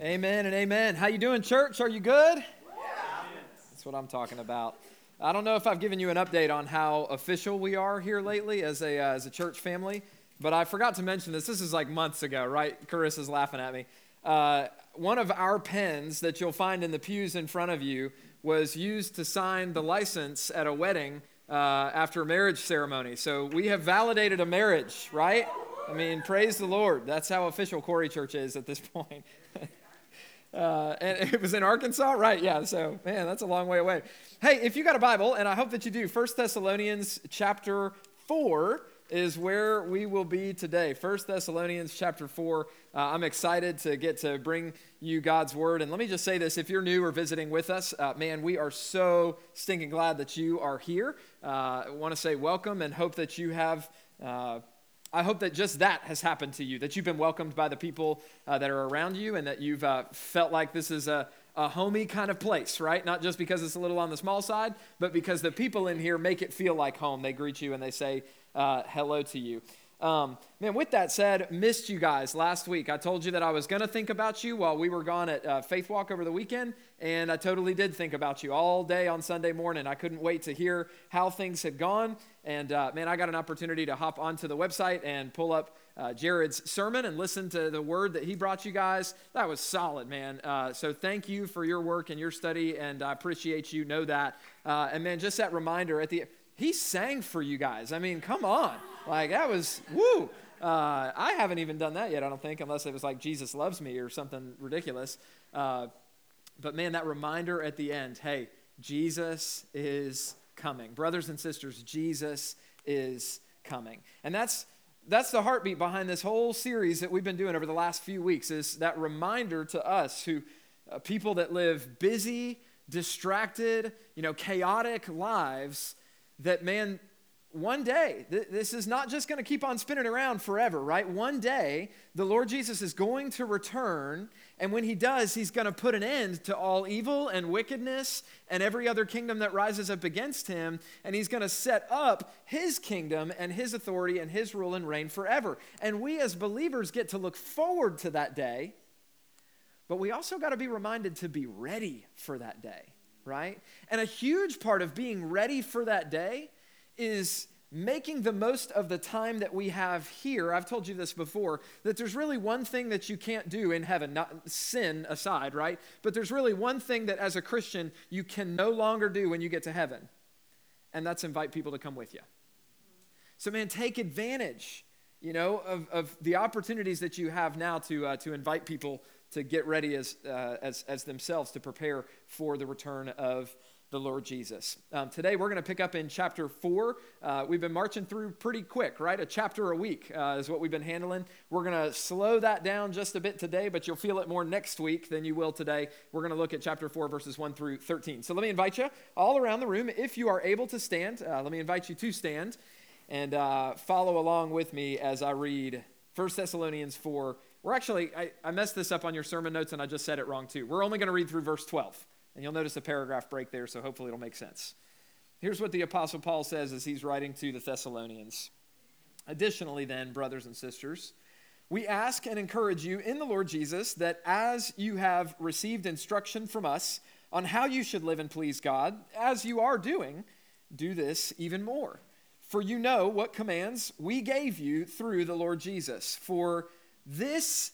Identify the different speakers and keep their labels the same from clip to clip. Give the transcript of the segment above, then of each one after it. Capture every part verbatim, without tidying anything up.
Speaker 1: Amen and amen. How you doing, church? Are you good? Yeah. That's what I'm talking about. I don't know if I've given you an update on how official we are here lately as a uh, as a church family, but I forgot to mention this. This is like months ago, right? Carissa's laughing at me. Uh, one of our pens that you'll find in the pews in front of you was used to sign the license at a wedding uh, after a marriage ceremony. So we have validated a marriage, right? I mean, praise the Lord. That's how official Corey Church is at this point. Uh, and it was in Arkansas? Right, yeah. So, man, that's a long way away. Hey, if you got a Bible, and I hope that you do, First Thessalonians chapter four is where we will be today. First Thessalonians chapter four. Uh, I'm excited to get to bring you God's word. And let me just say this. If you're new or visiting with us, uh, man, we are so stinking glad that you are here. Uh, I want to say welcome and hope that you have... Uh, I hope that just that has happened to you, that you've been welcomed by the people uh, that are around you and that you've uh, felt like this is a, a homey kind of place, right? Not just because it's a little on the small side, but because the people in here make it feel like home. They greet you and they say uh, hello to you. Um, man, with that said, missed you guys last week. I told you that I was going to think about you while we were gone at uh, Faith Walk over the weekend, and I totally did think about you all day on Sunday morning. I couldn't wait to hear how things had gone, and uh, man, I got an opportunity to hop onto the website and pull up uh, Jared's sermon and listen to the word that he brought you guys. That was solid, man. Uh, so thank you for your work and your study, and I appreciate you, know that. Uh, and man, just that reminder at the he sang for you guys. I mean, come on. Like, that was, woo. Uh, I haven't even done that yet, I don't think, unless it was like Jesus Loves Me or something ridiculous. Uh, but man, that reminder at the end, hey, Jesus is coming. Brothers and sisters, Jesus is coming. And that's that's the heartbeat behind this whole series that we've been doing over the last few weeks, is that reminder to us who, uh, people that live busy, distracted, you know, chaotic lives, that, man, one day, th- this is not just going to keep on spinning around forever, right? One day, the Lord Jesus is going to return, and when he does, he's going to put an end to all evil and wickedness and every other kingdom that rises up against him, and he's going to set up his kingdom and his authority and his rule and reign forever. And we as believers get to look forward to that day, but we also got to be reminded to be ready for that day. Right? And a huge part of being ready for that day is making the most of the time that we have here. I've told you this before, that there's really one thing that you can't do in heaven, not sin aside, right? But there's really one thing that as a Christian you can no longer do when you get to heaven, and that's invite people to come with you. So man, take advantage, you know, of, of the opportunities that you have now to uh, to invite people to get ready as, uh, as as themselves to prepare for the return of the Lord Jesus. Um, today we're going to pick up in chapter four. Uh, we've been marching through pretty quick, right? A chapter a week uh, is what we've been handling. We're going to slow that down just a bit today, but you'll feel it more next week than you will today. We're going to look at chapter four, verses one through thirteen. So let me invite you all around the room. If you are able to stand, uh, let me invite you to stand and uh, follow along with me as I read First Thessalonians four. We're actually, I, I messed this up on your sermon notes and I just said it wrong too. We're only going to read through verse twelve. And you'll notice a paragraph break there, so hopefully it'll make sense. Here's what the Apostle Paul says as he's writing to the Thessalonians. Additionally then, brothers and sisters, we ask and encourage you in the Lord Jesus that as you have received instruction from us on how you should live and please God, as you are doing, do this even more. For you know what commands we gave you through the Lord Jesus. For this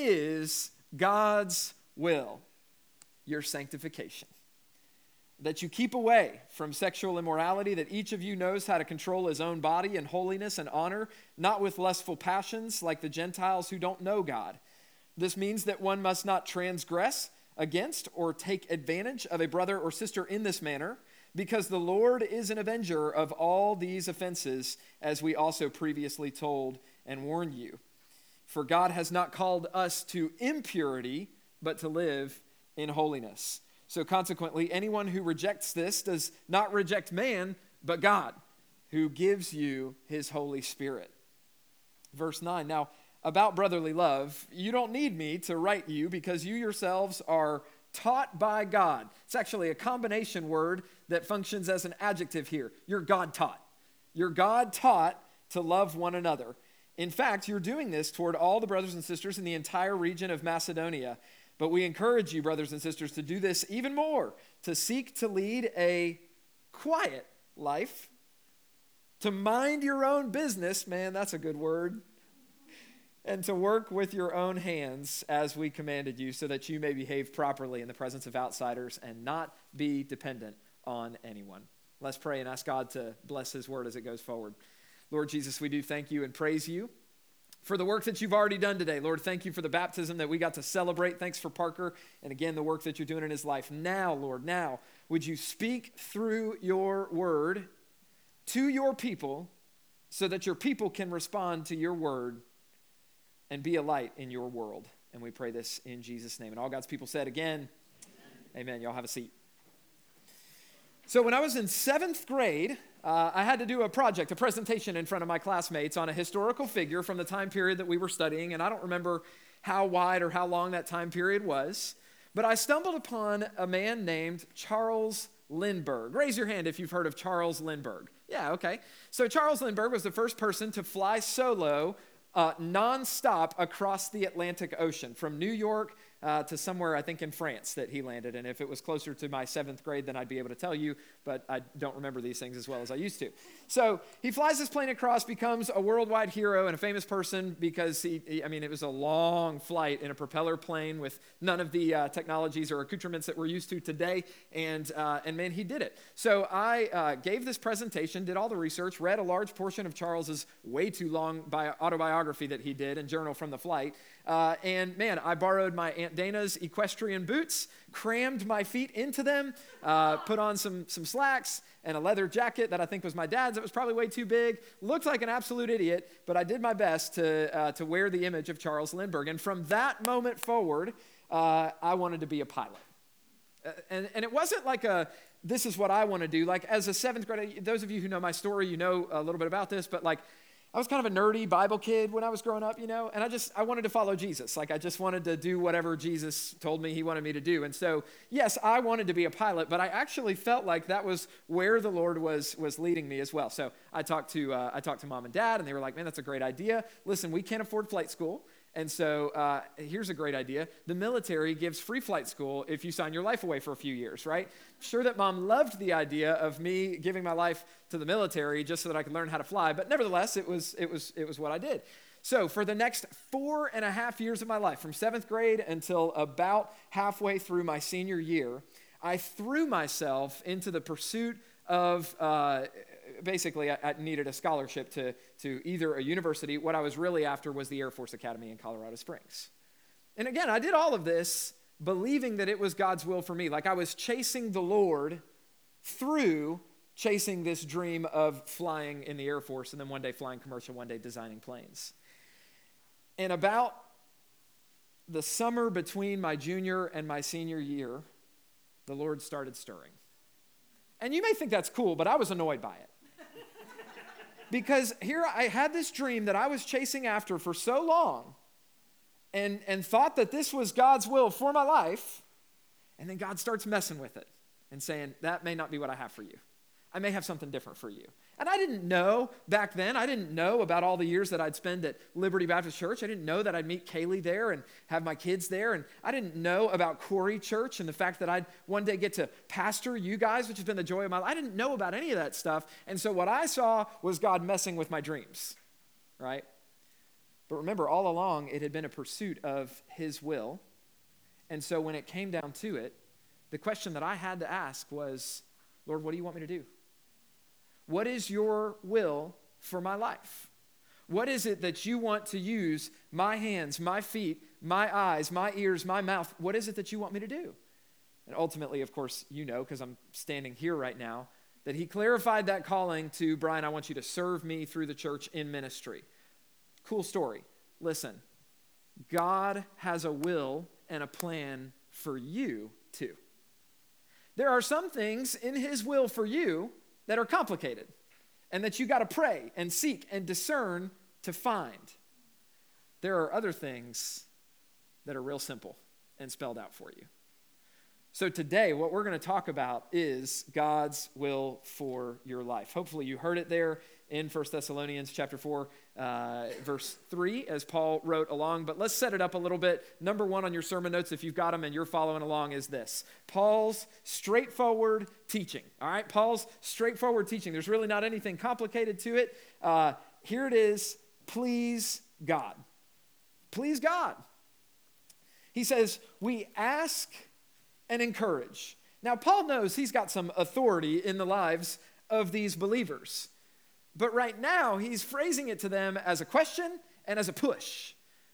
Speaker 1: is God's will, your sanctification, that you keep away from sexual immorality, that each of you knows how to control his own body in holiness and honor, not with lustful passions like the Gentiles who don't know God. This means that one must not transgress against or take advantage of a brother or sister in this manner, because the Lord is an avenger of all these offenses, as we also previously told and warned you. For God has not called us to impurity, but to live in holiness. So consequently, anyone who rejects this does not reject man, but God, who gives you his Holy Spirit. Verse nine, now about brotherly love, you don't need me to write you because you yourselves are taught by God. It's actually a combination word that functions as an adjective here. You're God taught. You're God taught to love one another. In fact, you're doing this toward all the brothers and sisters in the entire region of Macedonia. But we encourage you, brothers and sisters, to do this even more, to seek to lead a quiet life, to mind your own business, man, that's a good word, and to work with your own hands as we commanded you, so that you may behave properly in the presence of outsiders and not be dependent on anyone. Let's pray and ask God to bless his word as it goes forward. Lord Jesus, we do thank you and praise you for the work that you've already done today. Lord, thank you for the baptism that we got to celebrate. Thanks for Parker, and again, the work that you're doing in his life. Now, Lord, now, would you speak through your word to your people so that your people can respond to your word and be a light in your world. And we pray this in Jesus' name. And all God's people said again, amen. Amen. Y'all have a seat. So when I was in seventh grade, uh, I had to do a project, a presentation in front of my classmates on a historical figure from the time period that we were studying. And I don't remember how wide or how long that time period was. But I stumbled upon a man named Charles Lindbergh. Raise your hand if you've heard of Charles Lindbergh. Yeah, okay. So Charles Lindbergh was the first person to fly solo Uh, nonstop across the Atlantic Ocean, from New York uh, to somewhere, I think, in France that he landed. And if it was closer to my seventh grade, then I'd be able to tell you, but I don't remember these things as well as I used to. So he flies this plane across, becomes a worldwide hero and a famous person because he, he I mean, it was a long flight in a propeller plane with none of the uh, technologies or accoutrements that we're used to today. And, uh, and man, he did it. So I uh, gave this presentation, did all the research, read a large portion of Charles's way too long bio- autobiography that he did and journal from the flight. Uh, and man, I borrowed my Aunt Dana's equestrian boots, crammed my feet into them, uh, put on some, some slacks and a leather jacket that I think was my dad's. It was probably way too big. Looked like an absolute idiot, but I did my best to, uh, to wear the image of Charles Lindbergh. And from that moment forward, uh, I wanted to be a pilot. Uh, and, and it wasn't like a, this is what I want to do. Like as a seventh grader, those of you who know my story, you know a little bit about this, but like I was kind of a nerdy Bible kid when I was growing up, you know, and I just, I wanted to follow Jesus. Like I just wanted to do whatever Jesus told me he wanted me to do. And so, yes, I wanted to be a pilot, but I actually felt like that was where the Lord was, was leading me as well. So I talked to, uh, I talked to mom and dad, and they were like, man, that's a great idea. Listen, we can't afford flight school. And so uh, here's a great idea. The military gives free flight school if you sign your life away for a few years, right? Sure that mom loved the idea of me giving my life to the military just so that I could learn how to fly, but nevertheless, it was it was it was what I did. So for the next four and a half years of my life, from seventh grade until about halfway through my senior year, I threw myself into the pursuit of uh, basically, I, I needed a scholarship to, to either a university. What I was really after was the Air Force Academy in Colorado Springs. And again, I did all of this believing that it was God's will for me. Like I was chasing the Lord through chasing this dream of flying in the Air Force and then one day flying commercial, one day designing planes. And about the summer between my junior and my senior year, the Lord started stirring. And you may think that's cool, but I was annoyed by it. Because here I had this dream that I was chasing after for so long and, and thought that this was God's will for my life. And then God starts messing with it and saying, that may not be what I have for you. I may have something different for you. And I didn't know back then, I didn't know about all the years that I'd spend at Liberty Baptist Church. I didn't know that I'd meet Kaylee there and have my kids there. And I didn't know about Corey Church and the fact that I'd one day get to pastor you guys, which has been the joy of my life. I didn't know about any of that stuff. And so what I saw was God messing with my dreams, right? But remember, all along, it had been a pursuit of his will. And so when it came down to it, the question that I had to ask was, Lord, what do you want me to do? What is your will for my life? What is it that you want to use my hands, my feet, my eyes, my ears, my mouth? What is it that you want me to do? And ultimately, of course, you know, because I'm standing here right now, that he clarified that calling to Brian, I want you to serve me through the church in ministry. Cool story. Listen, God has a will and a plan for you too. There are some things in his will for you that are complicated and that you got to pray and seek and discern to find. There are other things that are real simple and spelled out for you. So today, what we're going to talk about is God's will for your life. Hopefully you heard it there in First Thessalonians chapter four, uh, verse three, as Paul wrote along. But let's set it up a little bit. Number one on your sermon notes, if you've got them and you're following along, is this: Paul's straightforward teaching. All right, Paul's straightforward teaching. There's really not anything complicated to it. Uh, here it is: please God. Please God. He says, we ask and encourage. Now, Paul knows he's got some authority in the lives of these believers. But right now, he's phrasing it to them as a question and as a push.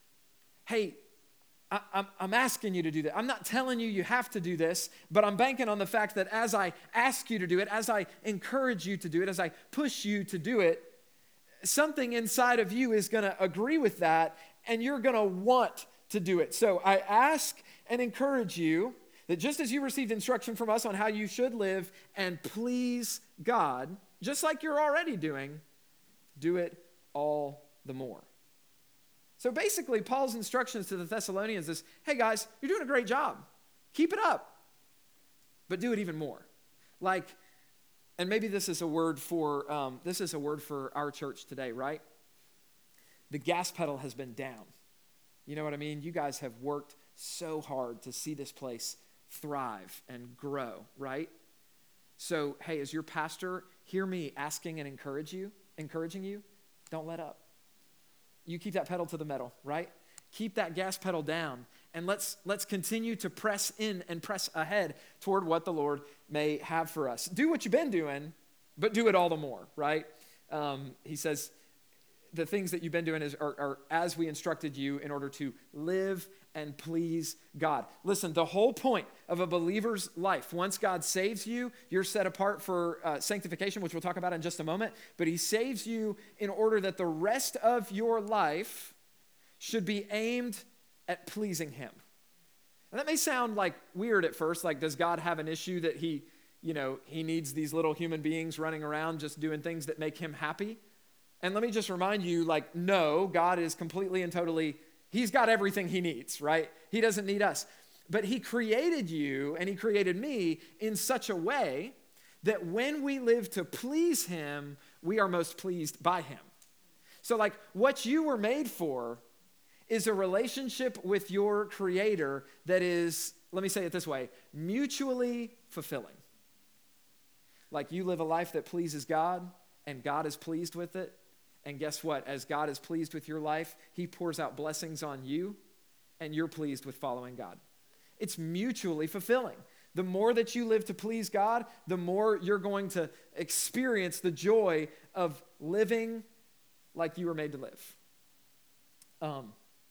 Speaker 1: Hey, I, I'm, I'm asking you to do that. I'm not telling you you have to do this, but I'm banking on the fact that as I ask you to do it, as I encourage you to do it, as I push you to do it, something inside of you is going to agree with that, and you're going to want to do it. So I ask and encourage you that just as you received instruction from us on how you should live and please God, just like you're already doing, do it all the more. So basically, Paul's instructions to the Thessalonians is, hey guys, you're doing a great job. Keep it up, but do it even more. Like, and maybe this is a word for um, this is a word for our church today, right? The gas pedal has been down. You know what I mean? You guys have worked so hard to see this place thrive and grow, right? So, hey, as your pastor, hear me asking and encourage you, encouraging you, don't let up. You keep that pedal to the metal, right? Keep that gas pedal down, and let's let's continue to press in and press ahead toward what the Lord may have for us. Do what you've been doing, but do it all the more, right? Um, he says, the things that you've been doing is, are, are as we instructed you in order to live and please God. Listen, the whole point of a believer's life, once God saves you, you're set apart for uh, sanctification, which we'll talk about in just a moment, but he saves you in order that the rest of your life should be aimed at pleasing him. And that may sound like weird at first, like does God have an issue that he, you know, he needs these little human beings running around just doing things that make him happy? And let me just remind you, like, no, God is completely and totally, he's got everything he needs, right? He doesn't need us. But he created you and he created me in such a way that when we live to please him, we are most pleased by him. So like what you were made for is a relationship with your creator that is, let me say it this way, mutually fulfilling. Like you live a life that pleases God and God is pleased with it. And guess what? As God is pleased with your life, he pours out blessings on you, and you're pleased with following God. It's mutually fulfilling. The more that you live to please God, the more you're going to experience the joy of living like you were made to live. Um,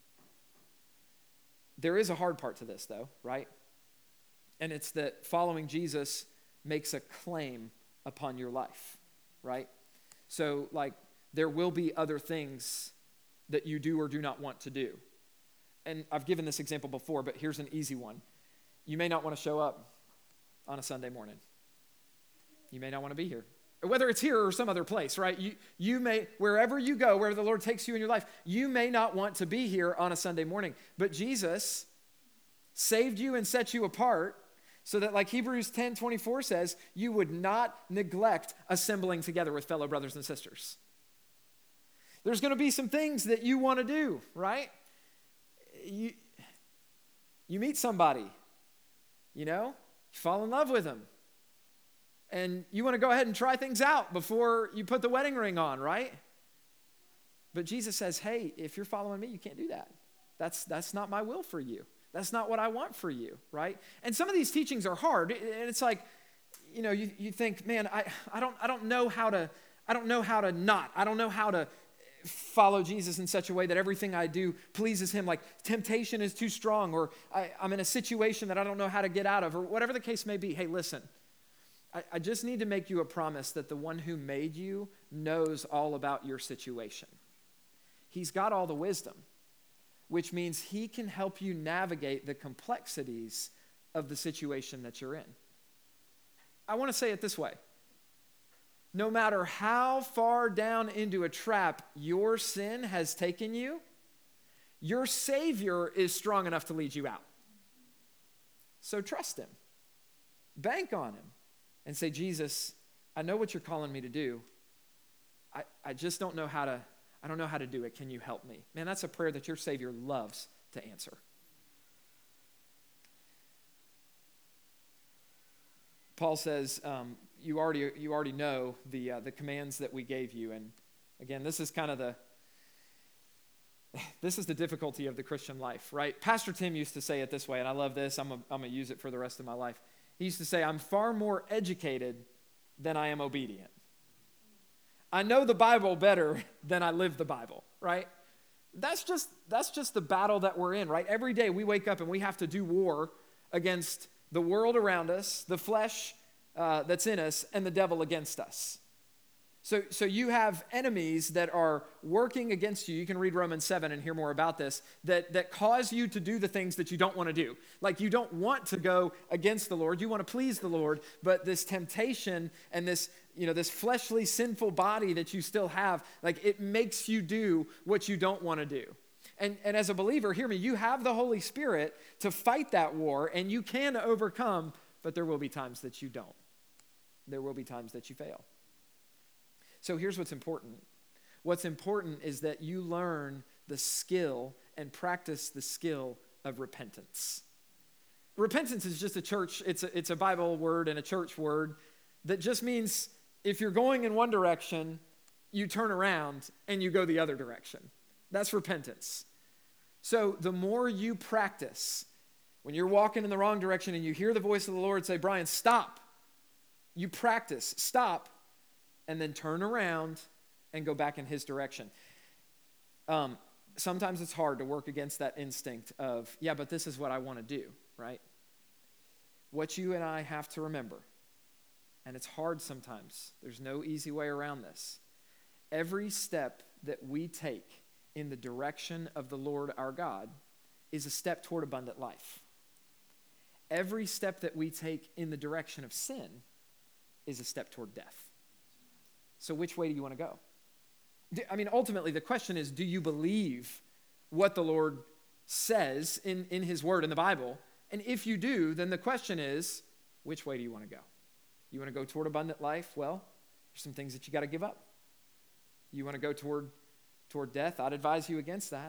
Speaker 1: there is a hard part to this, though, right? And it's that following Jesus makes a claim upon your life, right? So, like, there will be other things that you do or do not want to do. And I've given this example before, but here's an easy one. You may not want to show up on a Sunday morning. You may not want to be here. Whether it's here or some other place, right? You, you may, wherever you go, wherever the Lord takes you in your life, you may not want to be here on a Sunday morning. But Jesus saved you and set you apart so that, like Hebrews ten twenty-four says, you would not neglect assembling together with fellow brothers and sisters. There's going to be some things that you want to do, right? You, you meet somebody, you know, you fall in love with them, and you want to go ahead and try things out before you put the wedding ring on, right? But Jesus says, hey, if you're following me, you can't do that. That's, that's not my will for you. That's not what I want for you, right? And some of these teachings are hard, and it's like, you know, you, you think, man, I, I don't I don't know how to I don't know how to not. I don't know how to follow Jesus in such a way that everything I do pleases him. Like temptation is too strong, or I, I'm in a situation that I don't know how to get out of, or whatever the case may be. Hey, listen, I, I just need to make you a promise that the one who made you knows all about your situation. He's got all the wisdom, which means he can help you navigate the complexities of the situation that you're in. I want to say it this way. No matter how far down into a trap your sin has taken you, your Savior is strong enough to lead you out. So trust him. Bank on him and say, Jesus, I know what you're calling me to do. I, I just don't know how to, I don't know how to do it. Can you help me? Man, that's a prayer that your Savior loves to answer. Paul says, um, you already you already know the uh, the commands that we gave you. And again, this is kind of the, this is the difficulty of the Christian life, right? Pastor Tim used to say it this way, and I love this. I'm going to use it for the rest of my life. He used to say, I'm far more educated than I am obedient. I know the Bible better than I live the Bible, right? That's just that's just the battle that we're in, right? Every day we wake up and we have to do war against the world around us, the flesh uh, that's in us, and the devil against us. So, so you have enemies that are working against you. You can read Romans seven and hear more about this, that, that cause you to do the things that you don't want to do. Like you don't want to go against the Lord. You want to please the Lord, but this temptation and this, you know, this fleshly sinful body that you still have, like it makes you do what you don't want to do. And, and as a believer, hear me, you have the Holy Spirit to fight that war, and you can overcome, but there will be times that you don't. There will be times that you fail. So here's what's important. What's important is that you learn the skill and practice the skill of repentance. Repentance is just a church, it's a, it's a Bible word and a church word that just means if you're going in one direction, you turn around and you go the other direction. That's repentance. So the more you practice, when you're walking in the wrong direction and you hear the voice of the Lord say, Brian, stop. You practice, stop, and then turn around and go back in his direction. Um, sometimes it's hard to work against that instinct of, yeah, but this is what I want to do, right? What you and I have to remember, and it's hard sometimes, there's no easy way around this. Every step that we take in the direction of the Lord our God is a step toward abundant life. Every step that we take in the direction of sin is a step toward death. So which way do you want to go? I mean, ultimately, the question is, do you believe what the Lord says in, in his word in the Bible? And if you do, then the question is, which way do you want to go? You want to go toward abundant life? Well, there's some things that you got to give up. You want to go toward toward death? I'd advise you against that.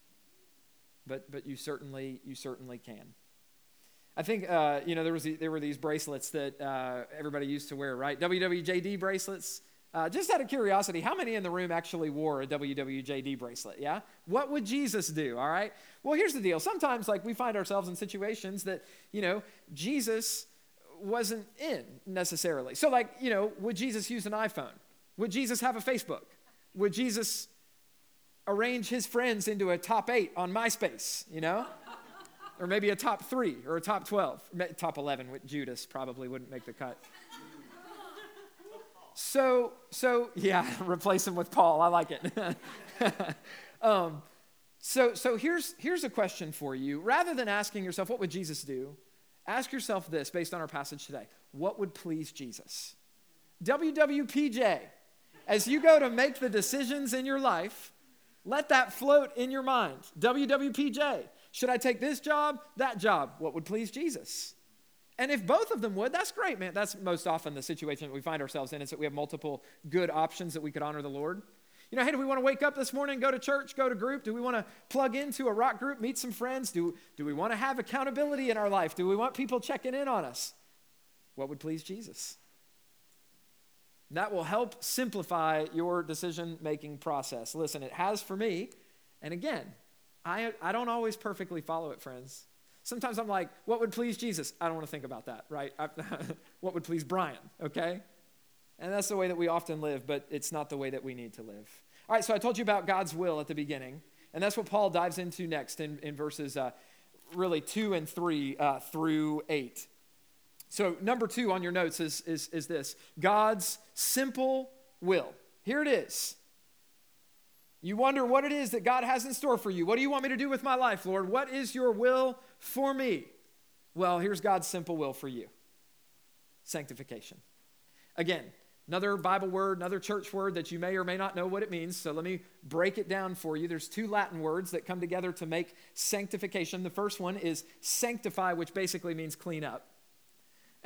Speaker 1: But but you certainly you certainly can. I think uh, you know there was there were these bracelets that uh, everybody used to wear, right? W W J D bracelets. Uh, just out of curiosity, how many in the room actually wore a W W J D bracelet? Yeah? What would Jesus do? All right? Well, here's the deal. Sometimes, like, we find ourselves in situations that, you know, Jesus wasn't in necessarily. So, like, you know, would Jesus use an iPhone? Would Jesus have a Facebook? Would Jesus arrange his friends into a top eight on MySpace, you know? Or maybe a top three or a top twelve. Top eleven with Judas probably wouldn't make the cut. So, so yeah, replace him with Paul. I like it. um, so, so here's, here's a question for you. Rather than asking yourself, what would Jesus do? Ask yourself this based on our passage today. What would please Jesus? W W P J. As you go to make the decisions in your life, let that float in your mind. W W P J. Should I take this job, that job? What would please Jesus? And if both of them would, that's great, man. That's most often the situation that we find ourselves in, is that we have multiple good options that we could honor the Lord. You know, hey, do we want to wake up this morning, go to church, go to group? Do we want to plug into a rock group, meet some friends? Do, do we want to have accountability in our life? Do we want people checking in on us? What would please Jesus? That will help simplify your decision-making process. Listen, it has for me. And again, I, I don't always perfectly follow it, friends. Sometimes I'm like, what would please Jesus? I don't want to think about that, right? I, what would please Brian, okay? And that's the way that we often live, but it's not the way that we need to live. All right, so I told you about God's will at the beginning, and that's what Paul dives into next in, in verses uh, really two and three uh, through eight. So number two on your notes is, is, is this: God's simple will. Here it is. You wonder what it is that God has in store for you. What do you want me to do with my life, Lord? What is your will for me? Well, here's God's simple will for you: sanctification. Again, another Bible word, another church word that you may or may not know what it means. So let me break it down for you. There's two Latin words that come together to make sanctification. The first one is sanctify, which basically means clean up.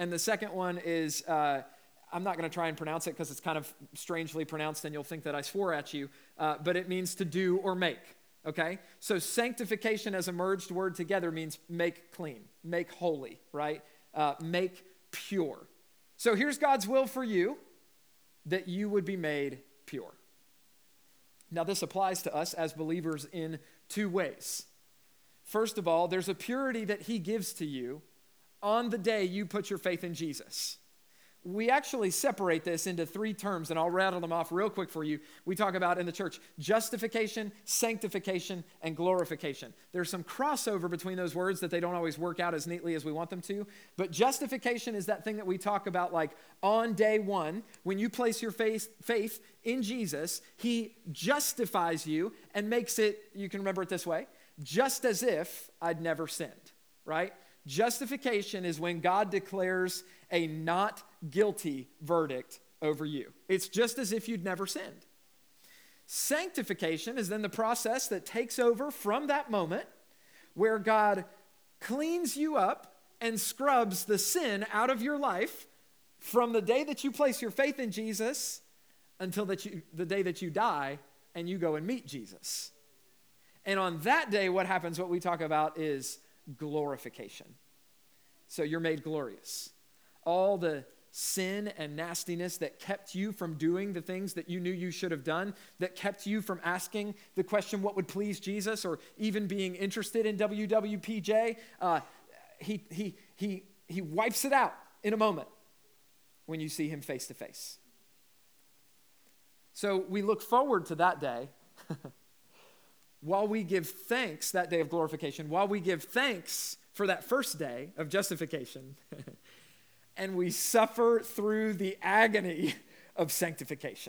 Speaker 1: And the second one is, uh, I'm not going to try and pronounce it because it's kind of strangely pronounced and you'll think that I swore at you, uh, but it means to do or make, okay? So sanctification as a merged word together means make clean, make holy, right? Uh, make pure. So here's God's will for you, that you would be made pure. Now this applies to us as believers in two ways. First of all, there's a purity that he gives to you on the day you put your faith in Jesus. We actually separate this into three terms, and I'll rattle them off real quick for you. We talk about in the church justification, sanctification, and glorification. There's some crossover between those words that they don't always work out as neatly as we want them to. But justification is that thing that we talk about like on day one, when you place your faith, faith in Jesus, he justifies you and makes it, you can remember it this way, just as if I'd never sinned, right? Justification is when God declares a not guilty verdict over you. It's just as if you'd never sinned. Sanctification is then the process that takes over from that moment where God cleans you up and scrubs the sin out of your life from the day that you place your faith in Jesus until that you, the day that you die and you go and meet Jesus. And on that day, what happens, what we talk about is glorification. So you're made glorious. All the sin and nastiness that kept you from doing the things that you knew you should have done, that kept you from asking the question, what would please Jesus, or even being interested in W W P J, uh, he, he, he, he wipes it out in a moment when you see him face to face. So we look forward to that day while we give thanks, that day of glorification, while we give thanks for that first day of justification, and we suffer through the agony of sanctification.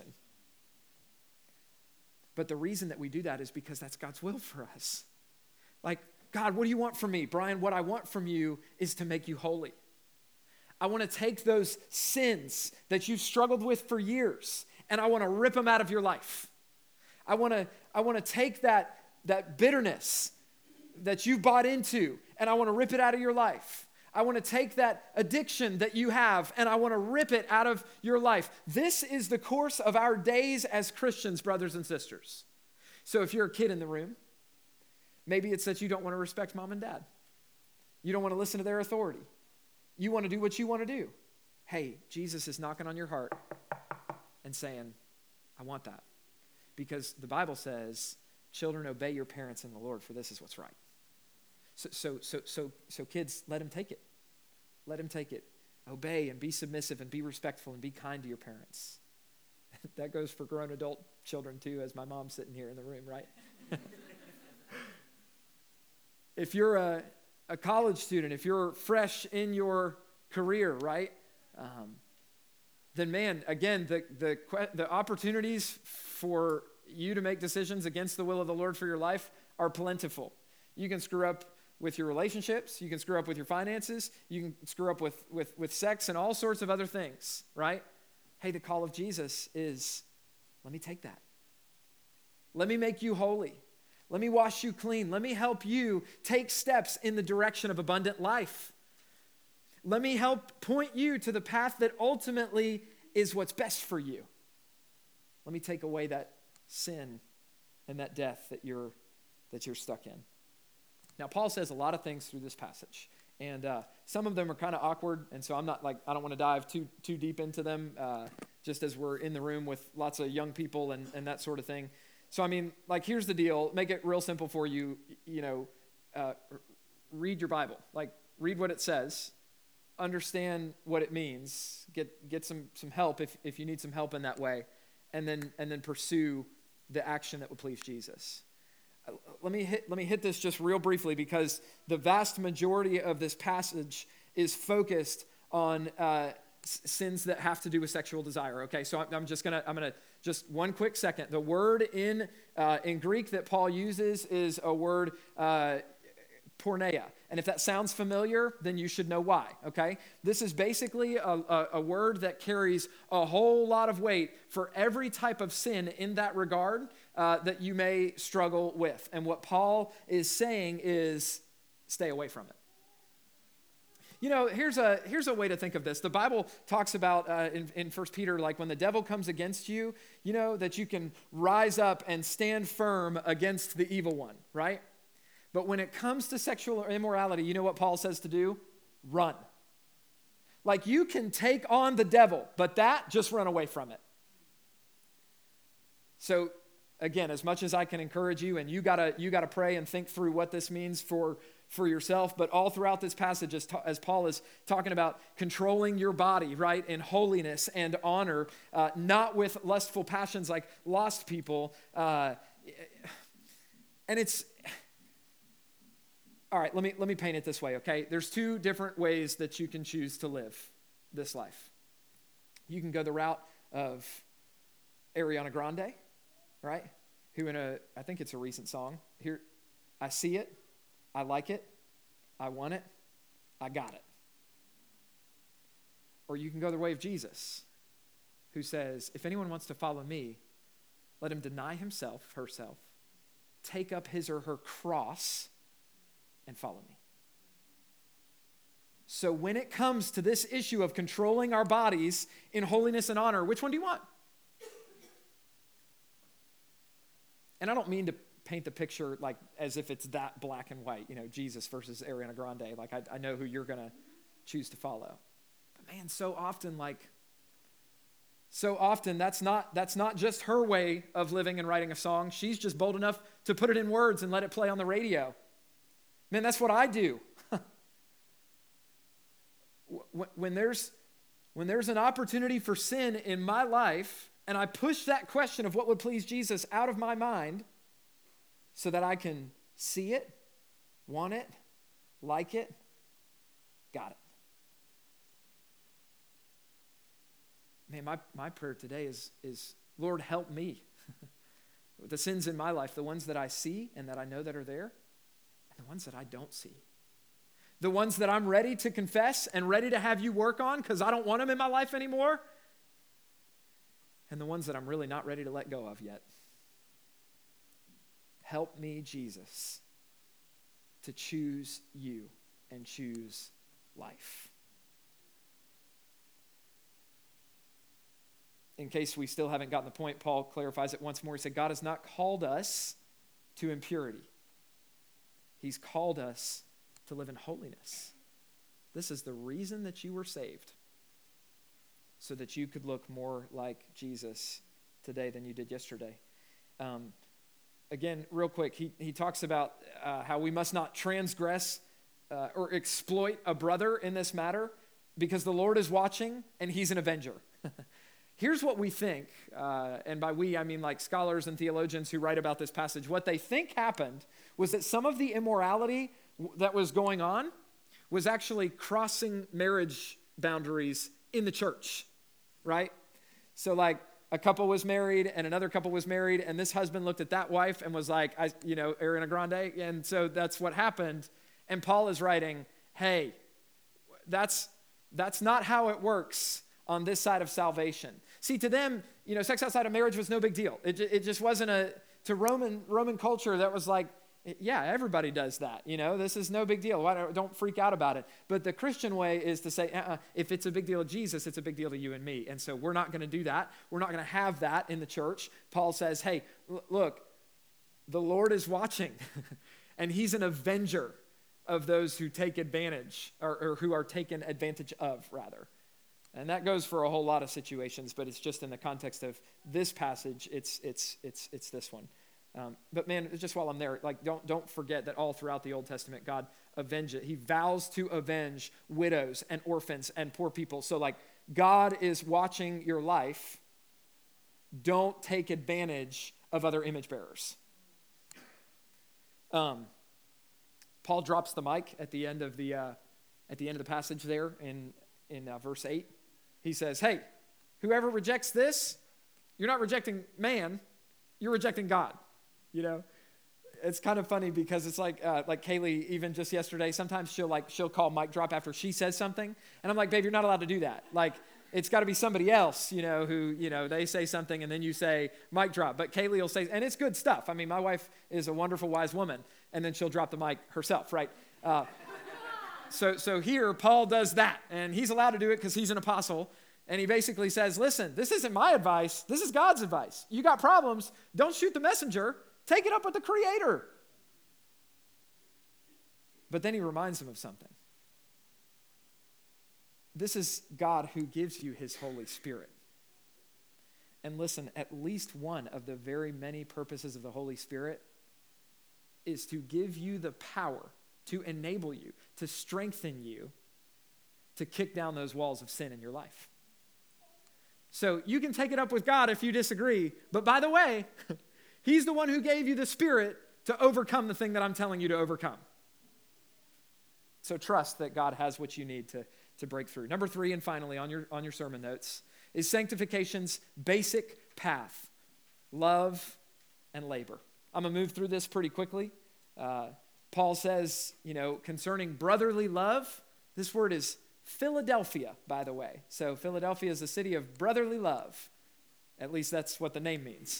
Speaker 1: But the reason that we do that is because that's God's will for us. Like, God, what do you want from me? Brian, what I want from you is to make you holy. I want to take those sins that you've struggled with for years, and I want to rip them out of your life. I want to, I want to take that, that bitterness that you bought into, and I want to rip it out of your life. I want to take that addiction that you have, and I want to rip it out of your life. This is the course of our days as Christians, brothers and sisters. So if you're a kid in the room, maybe it's that you don't want to respect mom and dad. You don't want to listen to their authority. You want to do what you want to do. Hey, Jesus is knocking on your heart and saying, I want that. Because the Bible says, children, obey your parents in the Lord, for this is what's right. So, so, so, so, so kids, let him take it. Let him take it. Obey and be submissive and be respectful and be kind to your parents. That goes for grown adult children too, as my mom's sitting here in the room, right? If you're a, a college student, if you're fresh in your career, right? Um, then man, again, the, the, the opportunities for you to make decisions against the will of the Lord for your life are plentiful. You can screw up with your relationships. You can screw up with your finances. You can screw up with, with, with sex and all sorts of other things, right? Hey, the call of Jesus is, let me take that. Let me make you holy. Let me wash you clean. Let me help you take steps in the direction of abundant life. Let me help point you to the path that ultimately is what's best for you. Let me take away that sin and that death that you're, that you're stuck in. Now, Paul says a lot of things through this passage, and uh, some of them are kind of awkward, and so I'm not like, I don't want to dive too too deep into them, uh, just as we're in the room with lots of young people and, and that sort of thing. So, I mean, like, here's the deal. Make it real simple for you, you know, uh, read your Bible. Like, read what it says. Understand what it means. Get get some some help if, if you need some help in that way. And then and then pursue the action that will please Jesus. Let me hit let me hit this just real briefly, because the vast majority of this passage is focused on uh, sins that have to do with sexual desire. Okay, so I'm just gonna I'm gonna just one quick second. The word in uh, in Greek that Paul uses is a word uh, porneia, and if that sounds familiar, then you should know why. Okay, this is basically a, a, a word that carries a whole lot of weight for every type of sin in that regard uh, that you may struggle with. And what Paul is saying is, stay away from it. You know, here's a here's a way to think of this. The Bible talks about uh, in, in First Peter, like when the devil comes against you, you know, that you can rise up and stand firm against the evil one, right? But when it comes to sexual immorality, you know what Paul says to do? Run. Like you can take on the devil, but that, just run away from it. So again, as much as I can encourage you, and you gotta you gotta pray and think through what this means for, for yourself, but all throughout this passage, as, ta- as Paul is talking about controlling your body, right, in holiness and honor, uh, not with lustful passions like lost people. Uh, and it's, all right, let me, let me paint it this way, okay? There's two different ways that you can choose to live this life. You can go the route of Ariana Grande, right? Who in a, I think it's a recent song, here, I see it, I like it, I want it, I got it. Or you can go the way of Jesus, who says, if anyone wants to follow me, let him deny himself, herself, take up his or her cross, and follow me. So when it comes to this issue of controlling our bodies in holiness and honor, which one do you want? And I don't mean to paint the picture like as if it's that black and white, you know, Jesus versus Ariana Grande. Like I, I know who you're going to choose to follow. But man, so often like, so often that's not, that's not just her way of living and writing a song. She's just bold enough to put it in words and let it play on the radio. Man, that's what I do. when there's, when there's an opportunity for sin in my life, and I push that question of what would please Jesus out of my mind so that I can see it, want it, like it, got it. Man, my, my prayer today is, is, Lord, help me. The sins in my life, the ones that I see and that I know that are there, and the ones that I don't see. The ones that I'm ready to confess and ready to have you work on because I don't want them in my life anymore. And the ones that I'm really not ready to let go of yet. Help me, Jesus, to choose you and choose life. In case we still haven't gotten the point, Paul clarifies it once more. He said, God has not called us to impurity. He's called us to live in holiness. This is the reason that you were saved. So that you could look more like Jesus today than you did yesterday. Um, again, real quick, he, he talks about uh, how we must not transgress uh, or exploit a brother in this matter because the Lord is watching and he's an avenger. Here's what we think, uh, and by we, I mean like scholars and theologians who write about this passage. What they think happened was that some of the immorality that was going on was actually crossing marriage boundaries in the church, right? So like a couple was married and another couple was married and this husband looked at that wife and was like, I, you know, Ariana Grande. And so that's what happened. And Paul is writing, hey, that's, that's not how it works on this side of salvation. See, to them, you know, sex outside of marriage was no big deal. It, it just wasn't a, to Roman, Roman culture that was like, yeah, everybody does that. You know, this is no big deal. Why don't, don't freak out about it. But the Christian way is to say, uh-uh, if it's a big deal to Jesus, it's a big deal to you and me. And so we're not going to do that. We're not going to have that in the church. Paul says, hey, l- look, the Lord is watching, and he's an avenger of those who take advantage, or, or who are taken advantage of, rather. And that goes for a whole lot of situations, but it's just in the context of this passage, it's it's it's it's this one. Um, but man, just while I'm there, like don't don't forget that all throughout the Old Testament, God avenges. He vows to avenge widows and orphans and poor people. So like God is watching your life. Don't take advantage of other image bearers. Um, Paul drops the mic at the end of the uh, at the end of the passage there in in uh, verse eight. He says, "Hey, whoever rejects this, you're not rejecting man, you're rejecting God." You know, it's kind of funny because it's like uh, like Kaylee, even just yesterday, sometimes she'll like she'll call mic drop after she says something, and I'm like, babe, you're not allowed to do that. Like, it's got to be somebody else, you know, who you know they say something and then you say mic drop. But Kaylee will say, and it's good stuff. I mean, my wife is a wonderful, wise woman, and then she'll drop the mic herself, right? Uh, So, so here, Paul does that, and he's allowed to do it because he's an apostle. And he basically says, listen, this isn't my advice. This is God's advice. You got problems. Don't shoot the messenger. Take it up with the Creator. But then he reminds them of something. This is God who gives you his Holy Spirit. And listen, at least one of the very many purposes of the Holy Spirit is to give you the power, to enable you, to strengthen you, to kick down those walls of sin in your life. So you can take it up with God if you disagree, but by the way, he's the one who gave you the Spirit to overcome the thing that I'm telling you to overcome. So trust that God has what you need to, to break through. Number three, and finally on your, on your sermon notes, is sanctification's basic path: love and labor. I'm going to move through this pretty quickly. Uh, Paul says, you know, concerning brotherly love, this word is Philadelphia, by the way. So Philadelphia is the city of brotherly love. At least that's what the name means.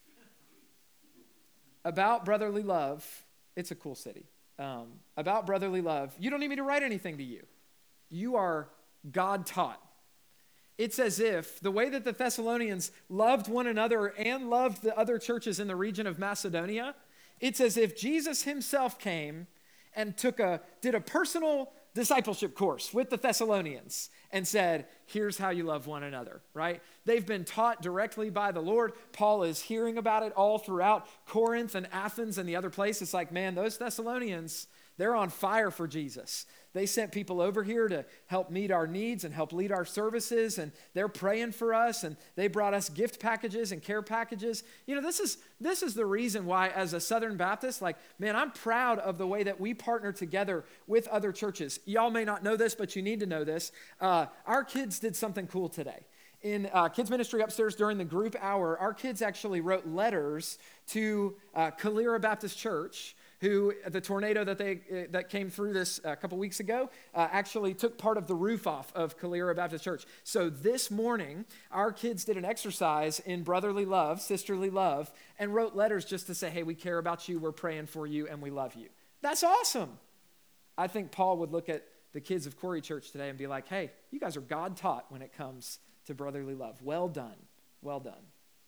Speaker 1: About brotherly love, it's a cool city. Um, about brotherly love, you don't need me to write anything to you. You are God taught. It's as if the way that the Thessalonians loved one another and loved the other churches in the region of Macedonia, it's as if Jesus himself came and took a did a personal discipleship course with the Thessalonians and said, here's how you love one another, right? They've been taught directly by the Lord. Paul is hearing about it all throughout Corinth and Athens and the other places. It's like, man, those Thessalonians, they're on fire for Jesus. They sent people over here to help meet our needs and help lead our services, and they're praying for us, and they brought us gift packages and care packages. You know, this is this is the reason why, as a Southern Baptist, like, man, I'm proud of the way that we partner together with other churches. Y'all may not know this, but you need to know this. Uh, our kids did something cool today. In uh, kids ministry upstairs during the group hour, our kids actually wrote letters to uh, Calera Baptist Church, who the tornado that they uh, that came through this a uh, couple weeks ago uh, actually took part of the roof off of Calera Baptist Church. So this morning, our kids did an exercise in brotherly love, sisterly love, and wrote letters just to say, hey, we care about you, we're praying for you, and we love you. That's awesome. I think Paul would look at the kids of Corey Church today and be like, hey, you guys are God taught when it comes to brotherly love. Well done. Well done.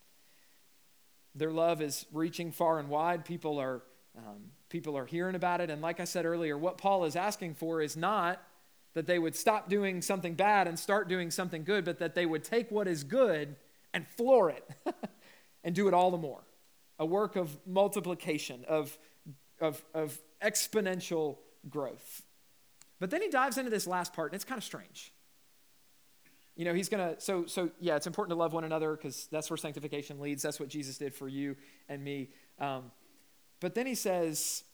Speaker 1: Their love is reaching far and wide. People are um, people are hearing about it. And like I said earlier, what Paul is asking for is not that they would stop doing something bad and start doing something good, but that they would take what is good and floor it and do it all the more. A work of multiplication, of, of, of exponential growth. But then he dives into this last part, and it's kind of strange. You know, he's going to, so, so yeah, it's important to love one another because that's where sanctification leads. That's what Jesus did for you and me. Um, but then he says,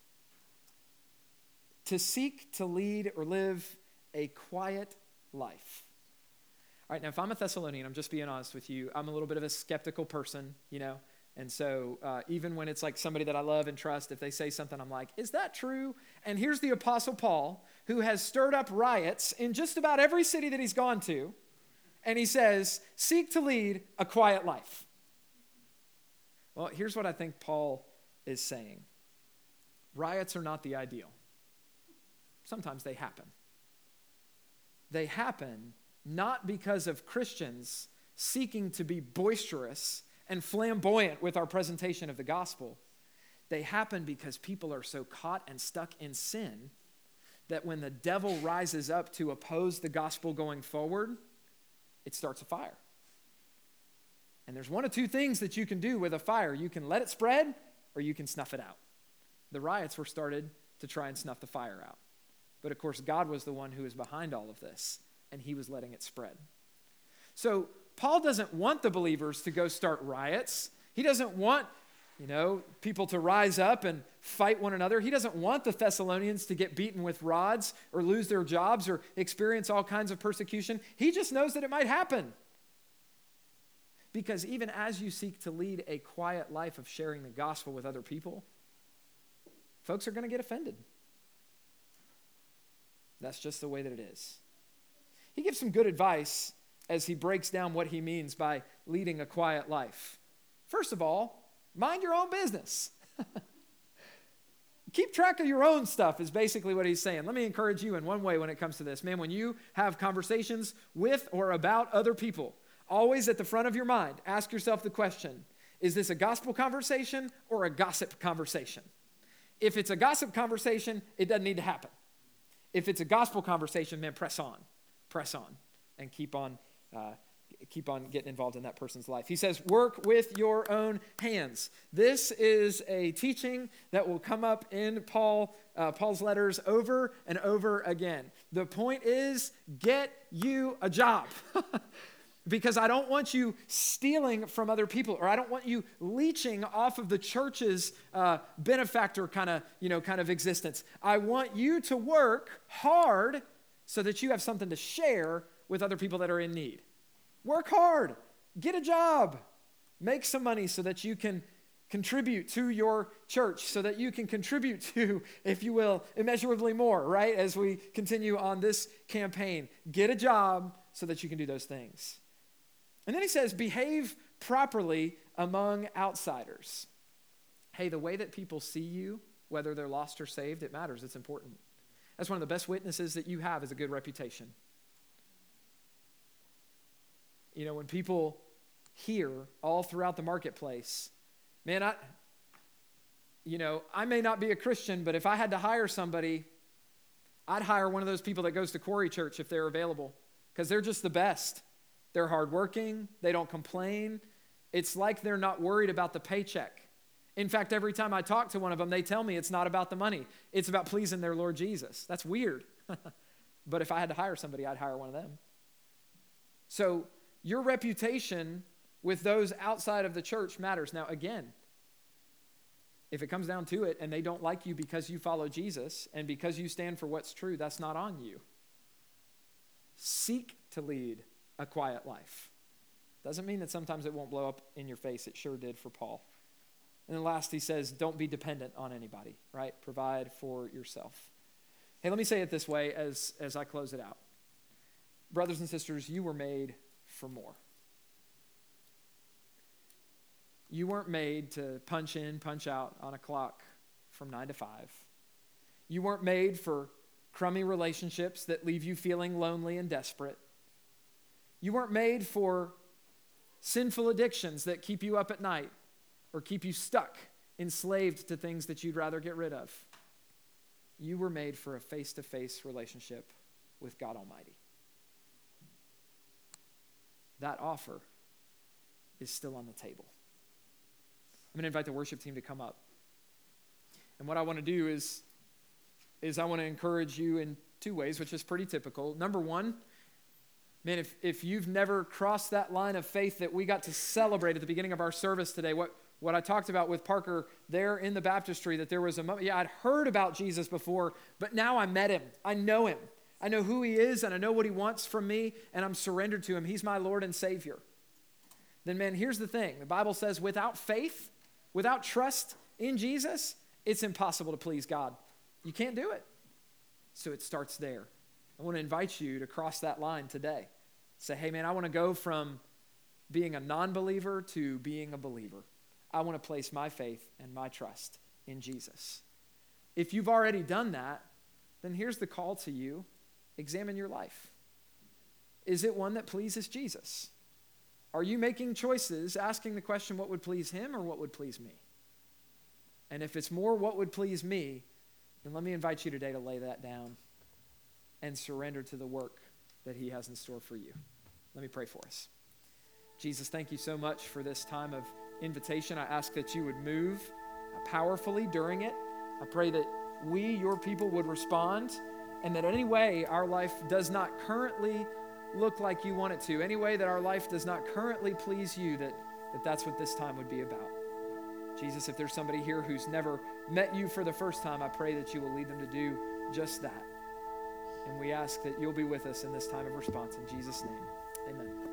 Speaker 1: to seek to lead or live a quiet life. All right, now if I'm a Thessalonian, I'm just being honest with you, I'm a little bit of a skeptical person, you know, and so uh, even when it's like somebody that I love and trust, if they say something, I'm like, is that true? And here's the Apostle Paul, who has stirred up riots in just about every city that he's gone to, and he says, seek to lead a quiet life. Well, here's what I think Paul is saying. Riots are not the ideal. Sometimes they happen. They happen not because of Christians seeking to be boisterous and flamboyant with our presentation of the gospel. They happen because people are so caught and stuck in sin that when the devil rises up to oppose the gospel going forward, it starts a fire. And there's one of two things that you can do with a fire. You can let it spread or you can snuff it out. The riots were started to try and snuff the fire out. But of course, God was the one who was behind all of this, and he was letting it spread. So Paul doesn't want the believers to go start riots. He doesn't want, you know, people to rise up and fight one another. He doesn't want the Thessalonians to get beaten with rods or lose their jobs or experience all kinds of persecution. He just knows that it might happen. Because even as you seek to lead a quiet life of sharing the gospel with other people, folks are going to get offended. That's just the way that it is. He gives some good advice as he breaks down what he means by leading a quiet life. First of all, mind your own business. keep track of your own stuff is basically what he's saying. Let me encourage you in one way when it comes to this. Man, when you have conversations with or about other people, always at the front of your mind, ask yourself the question, is this a gospel conversation or a gossip conversation? If it's a gossip conversation, it doesn't need to happen. If it's a gospel conversation, man, press on, press on, and keep on uh, keep on getting involved in that person's life. He says, work with your own hands. This is a teaching that will come up in Paul, uh, Paul's letters over and over again. The point is, get you a job. Because I don't want you stealing from other people, or I don't want you leeching off of the church's uh, benefactor kind of, you know, kind of existence. I want you to work hard so that you have something to share with other people that are in need. Work hard. Get a job. Make some money so that you can contribute to your church, so that you can contribute to, if you will, immeasurably more, right? As we continue on this campaign. Get a job so that you can do those things. And then he says, behave properly among outsiders. Hey, the way that people see you, whether they're lost or saved, it matters. It's important. That's one of the best witnesses that you have is a good reputation. You know, when people hear all throughout the marketplace, man, I, you know, I may not be a Christian, but if I had to hire somebody, I'd hire one of those people that goes to Quarry Church if they're available, because they're just the best. They're hardworking. They don't complain. It's like they're not worried about the paycheck. In fact, every time I talk to one of them, they tell me it's not about the money. It's about pleasing their Lord Jesus. That's weird. But if I had to hire somebody, I'd hire one of them. So your reputation with those outside of the church matters. Now, again, if it comes down to it and they don't like you because you follow Jesus and because you stand for what's true, that's not on you. Seek to lead a quiet life. Doesn't mean that sometimes it won't blow up in your face. It sure did for Paul. And then last, he says, don't be dependent on anybody, right? Provide for yourself. Hey, let me say it this way as, as I close it out. Brothers and sisters, you were made for more. You weren't made to punch in, punch out on a clock from nine to five. You weren't made for crummy relationships that leave you feeling lonely and desperate. You weren't made for sinful addictions that keep you up at night or keep you stuck, enslaved to things that you'd rather get rid of. You were made for a face-to-face relationship with God Almighty. That offer is still on the table. I'm going to invite the worship team to come up. And what I want to do is, is I want to encourage you in two ways, which is pretty typical. Number one, man, if, if you've never crossed that line of faith that we got to celebrate at the beginning of our service today, what, what I talked about with Parker there in the baptistry, that there was a moment, yeah, I'd heard about Jesus before, but now I met him. I know him. I know who he is, and I know what he wants from me, and I'm surrendered to him. He's my Lord and Savior. Then, man, here's the thing. The Bible says without faith, without trust in Jesus, it's impossible to please God. You can't do it. So it starts there. I want to invite you to cross that line today. Say, hey, man, I want to go from being a non-believer to being a believer. I want to place my faith and my trust in Jesus. If you've already done that, then here's the call to you. Examine your life. Is it one that pleases Jesus? Are you making choices, asking the question, what would please him or what would please me? And if it's more what would please me, then let me invite you today to lay that down and surrender to the work that he has in store for you. Let me pray for us. Jesus, thank you so much for this time of invitation. I ask that you would move powerfully during it. I pray that we, your people, would respond, and that any way our life does not currently look like you want it to, any way that our life does not currently please you, that, that that's what this time would be about. Jesus, if there's somebody here who's never met you for the first time, I pray that you will lead them to do just that. And we ask that you'll be with us in this time of response. In Jesus' name, amen.